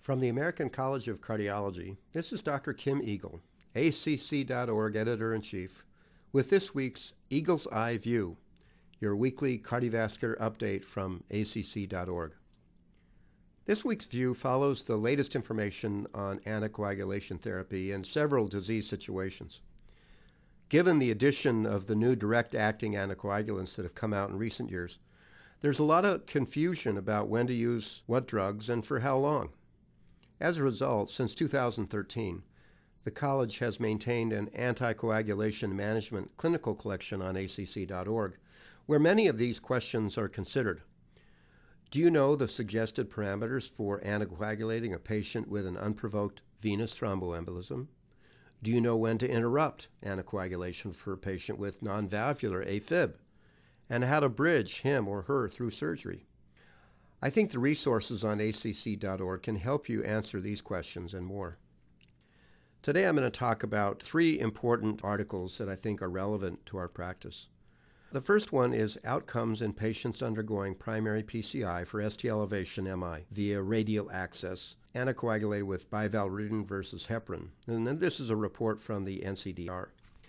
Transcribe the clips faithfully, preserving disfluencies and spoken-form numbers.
From the American College of Cardiology, this is Doctor Kim Eagle, A C C dot org Editor-in-Chief, with this week's Eagle's Eye View, your weekly cardiovascular update from A C C dot org. This week's view follows the latest information on anticoagulation therapy in several disease situations. Given the addition of the new direct-acting anticoagulants that have come out in recent years, there's a lot of confusion about when to use what drugs and for how long. As a result, since two thousand thirteen, the college has maintained an anticoagulation management clinical collection on A C C dot org, where many of these questions are considered. Do you know the suggested parameters for anticoagulating a patient with an unprovoked venous thromboembolism? Do you know when to interrupt anticoagulation for a patient with non-valvular AFib, and how to bridge him or her through surgery? I think the resources on A C C dot org can help you answer these questions and more. Today I'm going to talk about three important articles that I think are relevant to our practice. The first one is outcomes in patients undergoing primary P C I for S T elevation M I via radial access, anticoagulated with bivalirudin versus heparin. And then this is a report from the N C D R.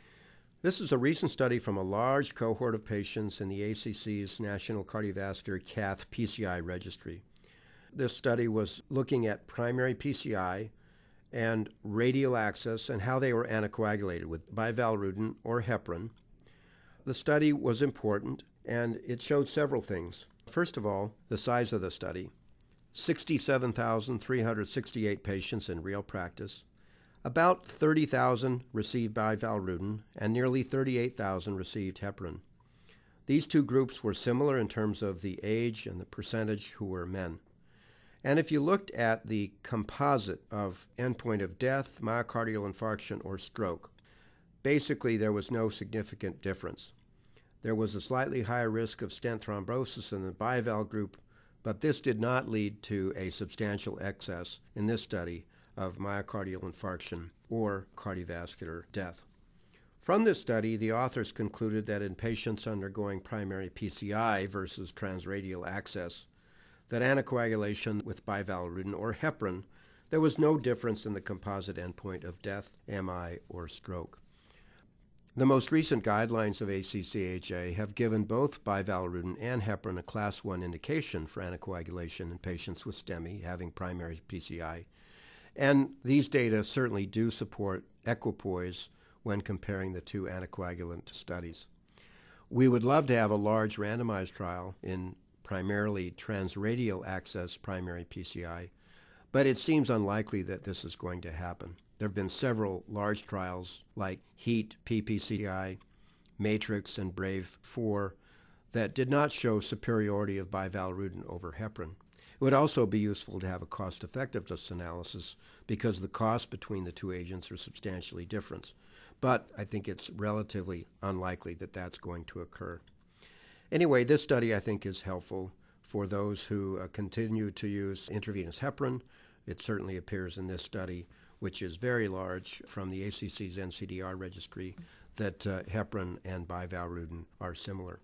This is a recent study from a large cohort of patients in the A C C's National Cardiovascular Cath P C I registry. This study was looking at primary P C I and radial access and how they were anticoagulated with bivalirudin or heparin. The study was important, and it showed several things. First of all, the size of the study. sixty-seven thousand three hundred sixty-eight patients in real practice. About thirty thousand received bivalirudin, and nearly thirty-eight thousand received heparin. These two groups were similar in terms of the age and the percentage who were men. And if you looked at the composite of endpoint of death, myocardial infarction, or stroke, basically there was no significant difference. There was a slightly higher risk of stent thrombosis in the bival group, but this did not lead to a substantial excess in this study of myocardial infarction or cardiovascular death. From this study, the authors concluded that in patients undergoing primary P C I versus transradial access, that anticoagulation with bivalirudin or heparin, there was no difference in the composite endpoint of death, M I, or stroke. The most recent guidelines of A C C H A have given both bivalirudin and heparin a class one indication for anticoagulation in patients with STEMI having primary P C I. And these data certainly do support equipoise when comparing the two anticoagulant studies. We would love to have a large randomized trial in primarily transradial access primary P C I, but it seems unlikely that this is going to happen. There have been several large trials like HEAT, P P C I, MATRIX, and BRAVE four that did not show superiority of bivalirudin over heparin. It would also be useful to have a cost-effectiveness analysis because the costs between the two agents are substantially different. But I think it's relatively unlikely that that's going to occur. Anyway, this study I think is helpful for those who uh, continue to use intravenous heparin. It certainly appears in this study, which is very large from the A C C's N C D R registry, that uh, heparin and bivalirudin are similar.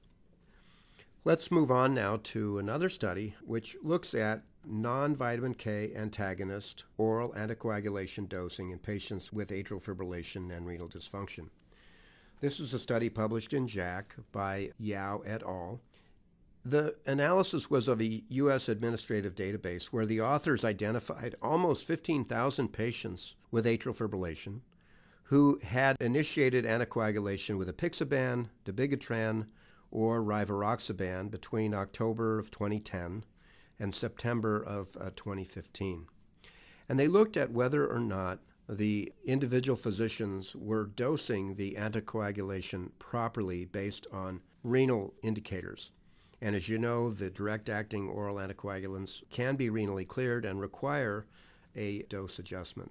Let's move on now to another study which looks at non-vitamin K antagonist oral anticoagulation dosing in patients with atrial fibrillation and renal dysfunction. This is a study published in J A C by Yao et al. The analysis was of a U S administrative database where the authors identified almost fifteen thousand patients with atrial fibrillation who had initiated anticoagulation with apixaban, dabigatran, or rivaroxaban between October of twenty ten and September of uh, twenty fifteen. And they looked at whether or not the individual physicians were dosing the anticoagulation properly based on renal indicators. And as you know, the direct-acting oral anticoagulants can be renally cleared and require a dose adjustment.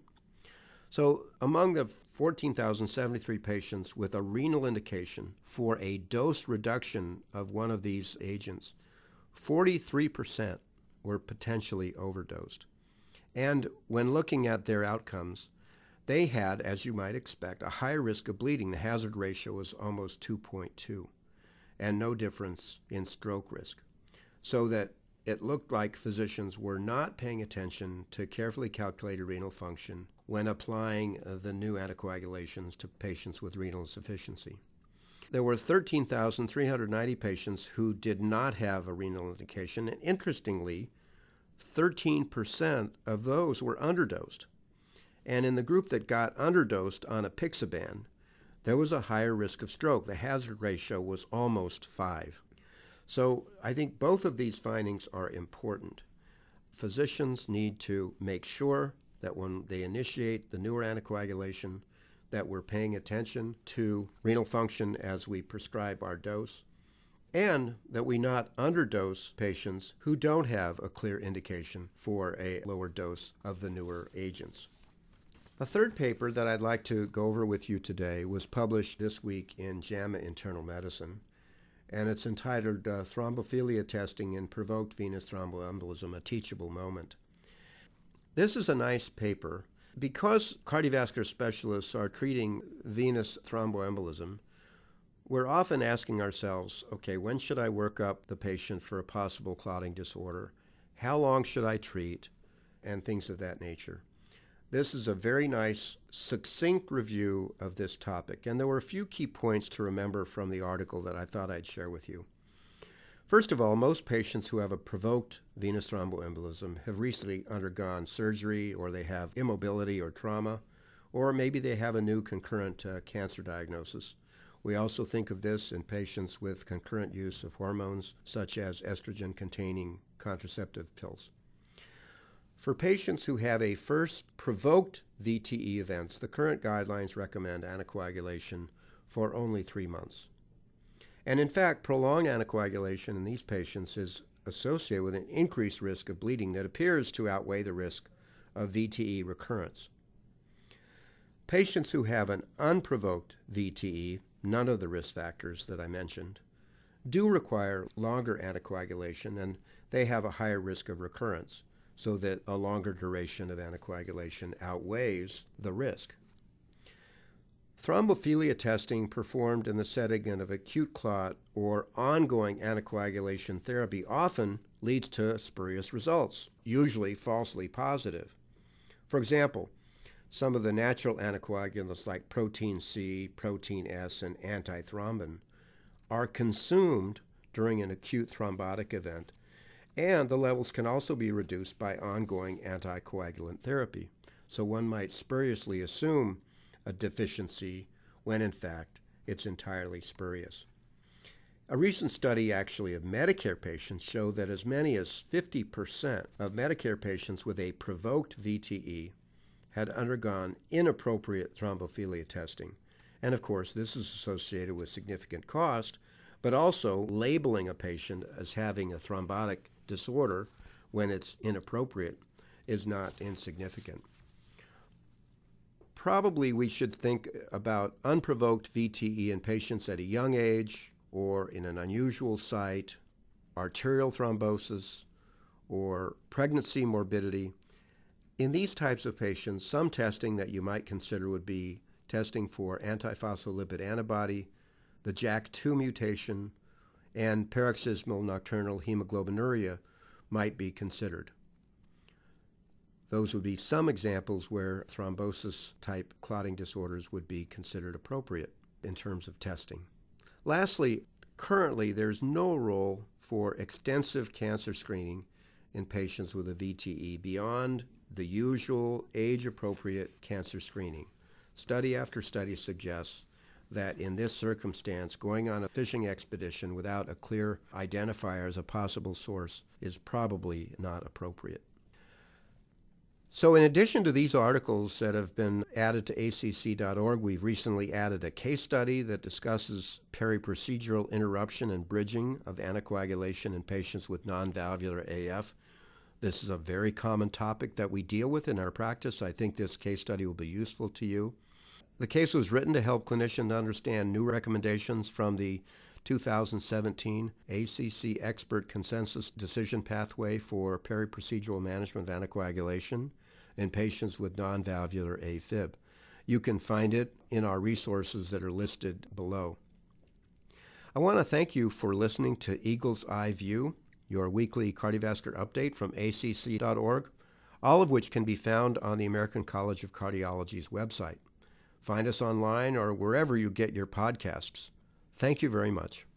So among the fourteen thousand seventy-three patients with a renal indication for a dose reduction of one of these agents, forty-three percent were potentially overdosed. And when looking at their outcomes, they had, as you might expect, a higher risk of bleeding. The hazard ratio was almost two point two, and no difference in stroke risk. So that it looked like physicians were not paying attention to carefully calculated renal function when applying uh, the new anticoagulations to patients with renal insufficiency. There were thirteen thousand three hundred ninety patients who did not have a renal indication, and interestingly, thirteen percent of those were underdosed. And in the group that got underdosed on apixaban, there was a higher risk of stroke. The hazard ratio was almost five. So I think both of these findings are important. Physicians need to make sure that when they initiate the newer anticoagulation, that we're paying attention to renal function as we prescribe our dose, and that we not underdose patients who don't have a clear indication for a lower dose of the newer agents. A third paper that I'd like to go over with you today was published this week in JAMA Internal Medicine, and it's entitled uh, Thrombophilia Testing in Provoked Venous Thromboembolism, a Teachable Moment. This is a nice paper. Because cardiovascular specialists are treating venous thromboembolism, we're often asking ourselves, okay, when should I work up the patient for a possible clotting disorder? How long should I treat? And things of that nature. This is a very nice, succinct review of this topic, and there were a few key points to remember from the article that I thought I'd share with you. First of all, most patients who have a provoked venous thromboembolism have recently undergone surgery, or they have immobility or trauma, or maybe they have a new concurrent uh, cancer diagnosis. We also think of this in patients with concurrent use of hormones, such as estrogen-containing contraceptive pills. For patients who have a first provoked V T E events, the current guidelines recommend anticoagulation for only three months. And in fact, prolonged anticoagulation in these patients is associated with an increased risk of bleeding that appears to outweigh the risk of V T E recurrence. Patients who have an unprovoked V T E, none of the risk factors that I mentioned, do require longer anticoagulation, and they have a higher risk of recurrence, so that a longer duration of anticoagulation outweighs the risk. Thrombophilia testing performed in the setting of acute clot or ongoing anticoagulation therapy often leads to spurious results, usually falsely positive. For example, some of the natural anticoagulants like protein C, protein S, and antithrombin are consumed during an acute thrombotic event, and the levels can also be reduced by ongoing anticoagulant therapy. So one might spuriously assume a deficiency when in fact it's entirely spurious. A recent study actually of Medicare patients showed that as many as fifty percent of Medicare patients with a provoked V T E had undergone inappropriate thrombophilia testing. And of course, this is associated with significant cost, but also labeling a patient as having a thrombotic disorder when it's inappropriate is not insignificant. Probably we should think about unprovoked V T E in patients at a young age or in an unusual site, arterial thrombosis, or pregnancy morbidity. In these types of patients, some testing that you might consider would be testing for antiphospholipid antibody, the J A K two mutation, and paroxysmal nocturnal hemoglobinuria might be considered. Those would be some examples where thrombosis-type clotting disorders would be considered appropriate in terms of testing. Lastly, currently there's no role for extensive cancer screening in patients with a V T E beyond the usual age-appropriate cancer screening. Study after study suggests that in this circumstance, going on a fishing expedition without a clear identifier as a possible source is probably not appropriate. So in addition to these articles that have been added to A C C dot org, we've recently added a case study that discusses periprocedural interruption and bridging of anticoagulation in patients with non-valvular A F. This is a very common topic that we deal with in our practice. I think this case study will be useful to you. The case was written to help clinicians understand new recommendations from the two thousand seventeen A C C Expert Consensus Decision Pathway for Periprocedural Management of Anticoagulation in patients with non-valvular AFib. You can find it in our resources that are listed below. I want to thank you for listening to Eagle's Eye View, your weekly cardiovascular update from A C C dot org, all of which can be found on the American College of Cardiology's website. Find us online or wherever you get your podcasts. Thank you very much.